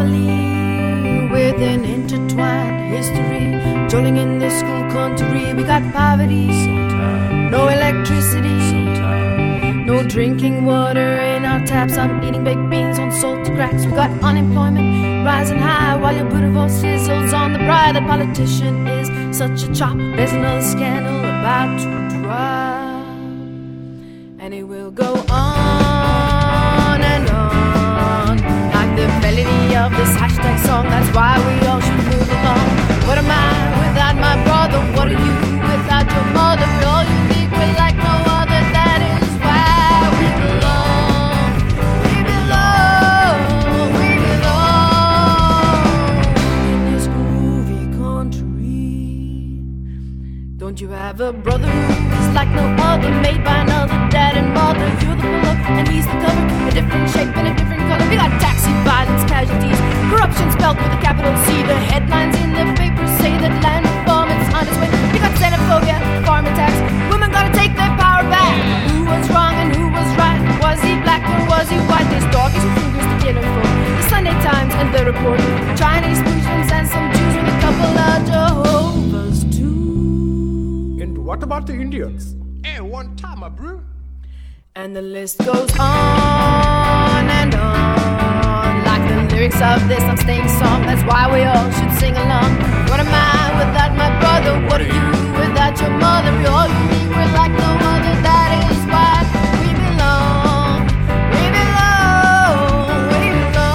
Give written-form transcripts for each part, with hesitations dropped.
family with an intertwined history, jolting in this school country. We got poverty, no electricity, no drinking water in our taps. I'm eating baked beans on salty cracks. We got unemployment rising high while your Buddha sizzles on the bride. That politician is such a chop. There's another scandal about to drop, and it will go on and on like the melody of this hashtag song. That's why we all should move along. What am I without my brother? What are you without your mother? We're all unique, we're like no other. That is why we belong. We belong. We belong in this groovy country. Don't you have a brother who's like no other, made by another dad and mother? You're the pillow and he's the cover, a different shape and a different color. We got taxi violence casualties, corruption spelled with a capital C. The headlines in the papers say that land reform is on its way. We got xenophobia, farm attacks, women gotta take their power back. Who was wrong and who was right? Was he black or was he white? There's doggies with fingers to kill him for. The Sunday Times and the Report, Chinese Muslims and some Jews with a couple of Jehovah's too. And what about the Indians? Hey, one time, bro. And the list goes on and on like the lyrics of this I'm staying song. That's why we all should sing along. What am I without my brother? What are you without your mother? We're all unique, we're like no other. That is why we belong. We belong. We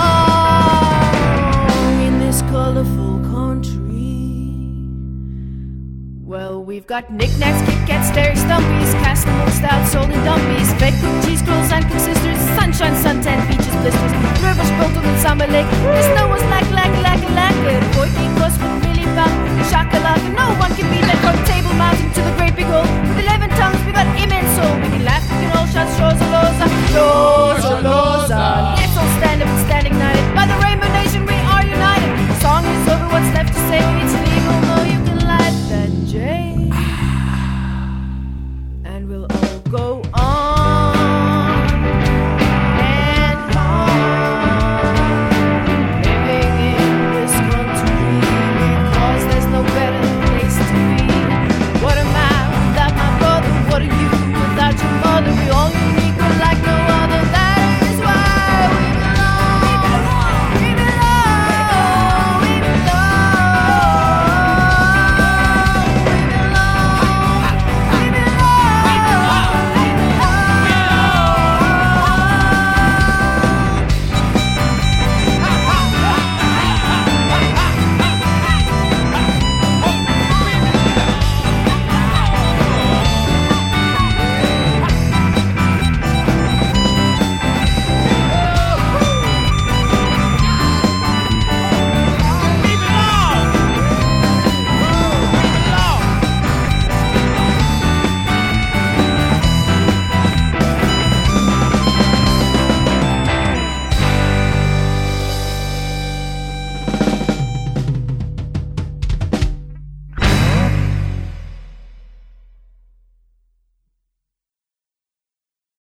belong in this colorful country. Well, we've got knickknacks, Kit Kats, Stary Stumpies, Castle Stout, sold in dumpies, fake cooked cheese curls and cook sisters, sunshine, suntan, beaches, blisters, rivers, Bolton and Summer Lake. The snow was like, boy king was with Billy Bob, shakalaka. No one can beat that from Table Mountain to the Great Big Hole. With 11 tongues, we got immense soul. We can laugh, we can all shout